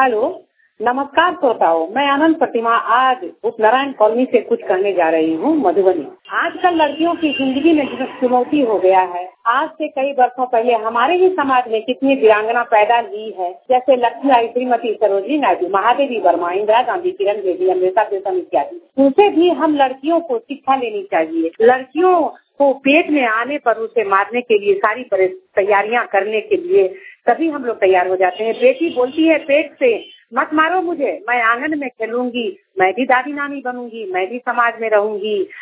Hello, नमस्कार श्रोताओं। मैं आनंद प्रतिमा आज उपनारायण कॉलोनी से कुछ कहने जा रही हूँ, मधुबनी। आजकल लड़कियों की जिंदगी में जो चुनौती हो गया है, आज से कई वर्षों पहले हमारे ही समाज में कितनी वीरांगना पैदा ली है, जैसे लक्ष्मीबाई, श्रीमती सरोजिनी नायडू, महादेवी वर्मा, इंदिरा गांधी, किरण बेदी, अमृता प्रीतम इत्यादि। उनसे भी हम लड़कियों को शिक्षा लेनी चाहिए। लड़कियों को पेट में आने पर उसे मारने के लिए सारी तैयारियां करने के लिए तभी हम लोग तैयार हो जाते हैं। बेटी बोलती है पेट से, मत मारो मुझे, मैं आंगन में खेलूंगी, मैं भी दादी नानी बनूंगी, मैं भी समाज में रहूंगी।